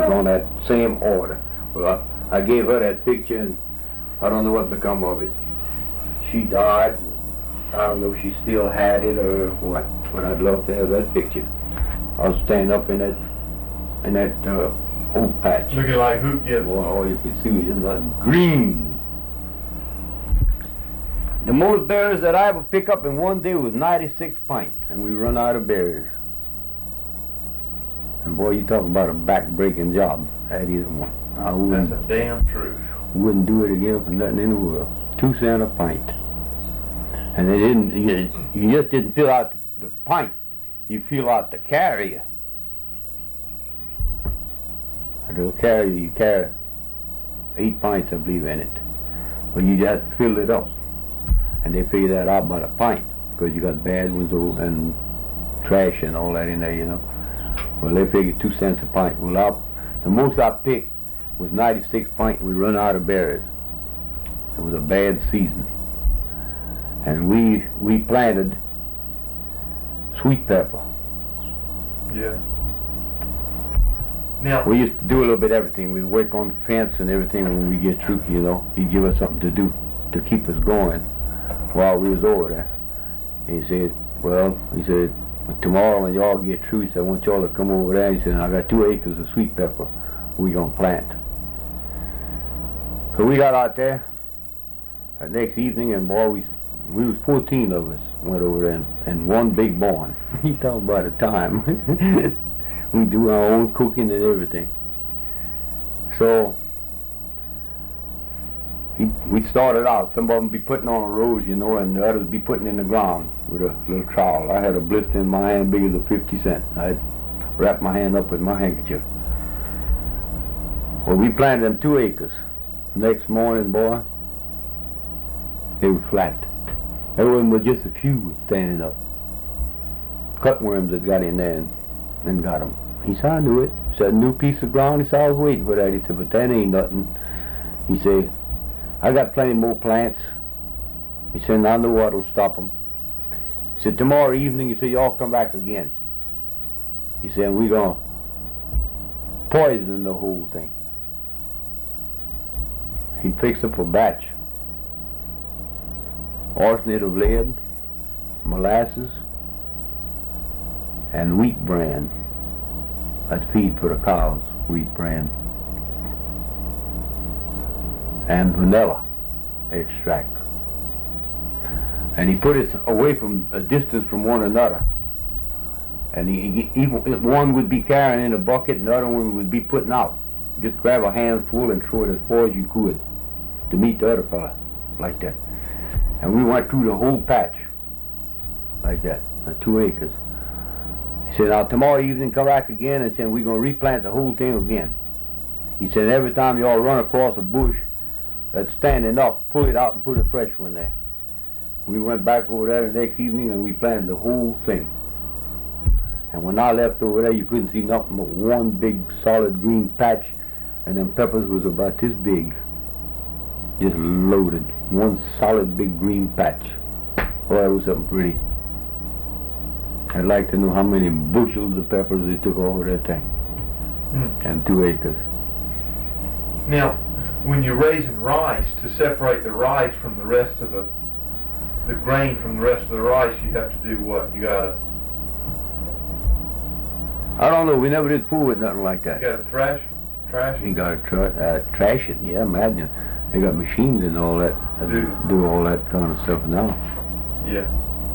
on that same order. Well, I gave her that picture, and I don't know what become of it. She died. I don't know if she still had it or what, but I'd love to have that picture. I was standing up in that oak patch. Looking like who gets? Boy, all you could see was just that green. The most berries that I ever pick up in one day was 96 pint, and we run out of berries. And boy, you talk about a back-breaking job. That is one. That's a damn truth. Wouldn't do it again for nothing in the world. 2 cents a pint. And they didn't, you just didn't fill out the pint. You fill out the carrier. A little carrier, you carry 8 pints, I believe, in it. But you just fill it up. And they figure that out by the pint, because you got bad ones and trash and all that in there, you know. Well, they figured 2 cents a pint. Well, the most I picked was 96 pint. We run out of berries. It was a bad season. And we planted sweet pepper. Yeah. Now we used to do a little bit of everything. We'd work on the fence and everything when we get through, you know. He'd give us something to do to keep us going while we was over there. He said, tomorrow when y'all get through, he said, I want y'all to come over there. He said, I got 2 acres of sweet pepper we gonna plant. So we got out there that next evening, and boy, we was 14 of us went over there, and one big barn. He talking about a time. We do our own cooking and everything. So we started out. Some of them be putting on a rose, you know, and the others be putting in the ground with a little trowel. I had a blister in my hand big as a 50 cent. I'd wrap my hand up with my handkerchief. Well, we planted them 2 acres. Next morning, boy, they were flat. Everyone was just a few standing up. Cutworms that got in there and got them. He said, I knew it. He said, a new piece of ground. He said, I was waiting for that. He said, but that ain't nothing. He said, I got plenty more plants. He said, I know what'll stop them. He said, tomorrow evening, he said, y'all come back again. He said, we're going to poison the whole thing. He fixed up a batch. Arsenate of lead, molasses, and wheat bran. That's feed for the cows, wheat bran. And vanilla extract. And he put it away from a distance from one another. And one would be carrying in a bucket, and the other one would be putting out. Just grab a handful and throw it as far as you could to meet the other fella, like that. And we went through the whole patch, like that, 2 acres. He said, now tomorrow evening come back again, and said, we're going to replant the whole thing again. He said, every time y'all run across a bush that's standing up, pull it out and put a fresh one there. We went back over there the next evening and we planted the whole thing. And when I left over there, you couldn't see nothing but one big solid green patch, and them peppers was about this big, just loaded. One solid big green patch. Boy, that was something pretty. I'd like to know how many bushels of peppers they took over that thing. And 2 acres. Now, when you're raising rice, to separate the rice from the rest of the grain from the rest of the rice, you have to do what? You gotta... I don't know, we never did fool with nothing like that. You gotta trash it? You gotta trash it, yeah, imagine. They got machines and all that do all that kind of stuff now. Yeah.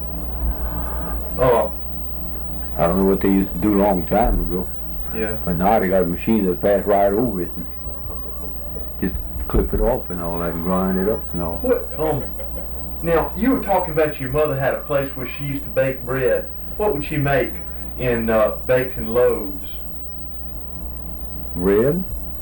Oh. I don't know what they used to do a long time ago. Yeah. But now they got a machine that pass right over it and just clip it off and all that and grind it up and all. What? Now, you were talking about your mother had a place where she used to bake bread. What would she make in baked in loaves? Bread?